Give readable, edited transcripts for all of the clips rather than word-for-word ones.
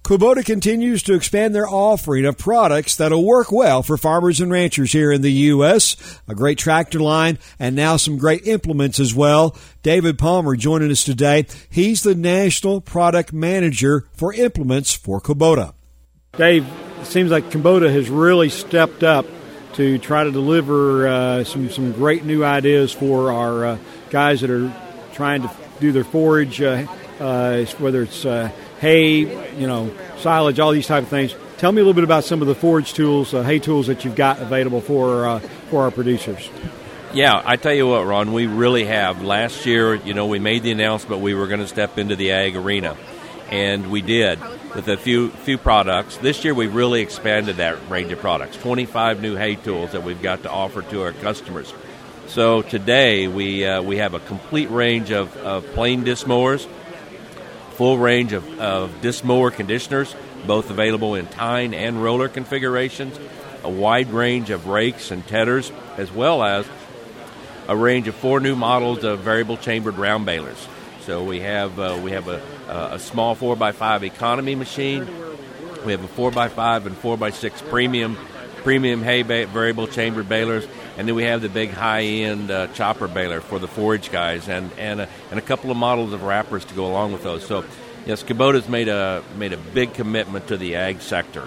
Kubota continues to expand their offering of products that'll work well for farmers and ranchers here in the U.S. A great tractor line and now some great implements as well. David Palmer joining us today. He's the National Product Manager for Implements for Kubota. Dave, it seems like Kubota has really stepped up to try to deliver some great new ideas for our guys that are trying to do their forage, whether it's hay, silage, all these type of things. Tell me a little bit about some of the forage tools, hay tools that you've got available for our producers. Yeah, I tell you what, Ron, we really have. Last year, we made the announcement we were going to step into the ag arena, and we did with a few products. This year, we've really expanded that range of products, 25 new hay tools that we've got to offer to our customers. So today, we have a complete range of plain disc mowers, full range of disc mower conditioners, both available in tine and roller configurations, a wide range of rakes and tedders, as well as a range of 4 new models of variable chambered round balers. So we have a small 4x5 economy machine. We have a 4x5 and 4x6 premium hay variable chambered balers, and then we have the big high-end chopper baler for the forage guys, and a couple of models of wrappers to go along with those. So, yes, Kubota's made a big commitment to the ag sector.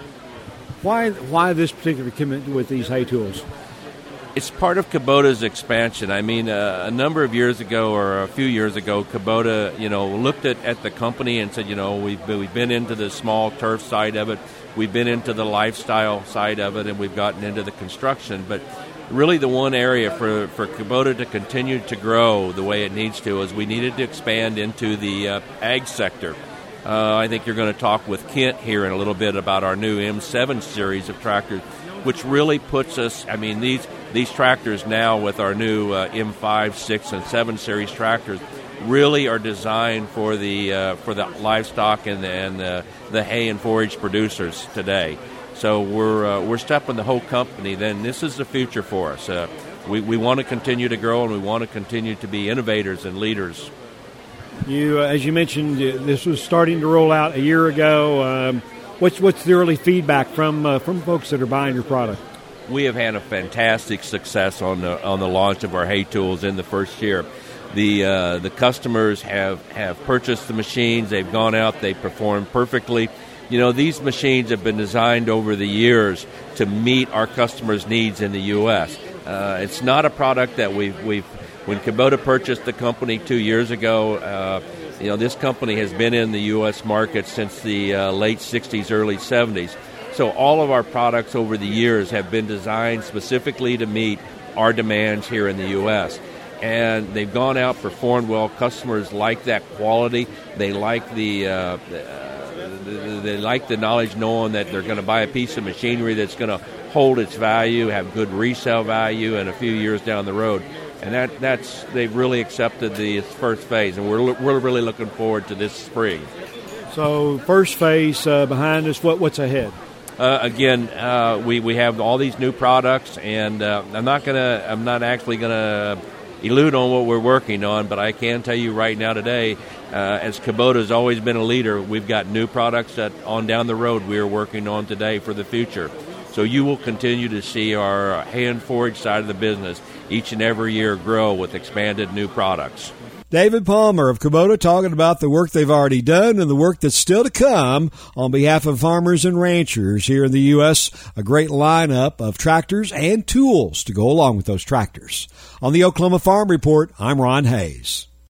Why this particular commitment with these hay tools? It's part of Kubota's expansion. I mean, a number of years ago, or a few years ago, Kubota, looked at the company and said, we've been into the small turf side of it, we've been into the lifestyle side of it, and we've gotten into the construction. But really, the one area for Kubota to continue to grow the way it needs to is we needed to expand into the ag sector. I think you're going to talk with Kent here in a little bit about our new M7 series of tractors, which really puts us, these tractors now with our new M5, 6, and 7 series tractors really are designed for the livestock and the hay and forage producers today. So we're stepping the whole company. Then this is the future for us. We want to continue to grow, and we want to continue to be innovators and leaders. You, as you mentioned, this was starting to roll out a year ago. What's the early feedback from folks that are buying your product? We have had a fantastic success on the launch of our hay tools in the first year. The customers have purchased the machines. They've gone out. They performed perfectly. These machines have been designed over the years to meet our customers' needs in the U.S. It's not a product that when Kubota purchased the company 2 years ago, this company has been in the U.S. market since the late 60s, early 70s. So all of our products over the years have been designed specifically to meet our demands here in the U.S. And they've gone out, performed well. Customers like that quality. They like the knowledge, knowing that they're going to buy a piece of machinery that's going to hold its value, have good resale value, and a few years down the road. And they've really accepted the first phase, and we're really looking forward to this spring. So first phase behind us. What's ahead? We have all these new products, and I'm not actually gonna elude on what we're working on, but I can tell you right now today, as Kubota's always been a leader, we've got new products that on down the road we are working on today for the future. So you will continue to see our hay and forage side of the business each and every year grow with expanded new products. David Palmer of Kubota talking about the work they've already done and the work that's still to come on behalf of farmers and ranchers here in the U.S. A great lineup of tractors and tools to go along with those tractors. On the Oklahoma Farm Report, I'm Ron Hayes.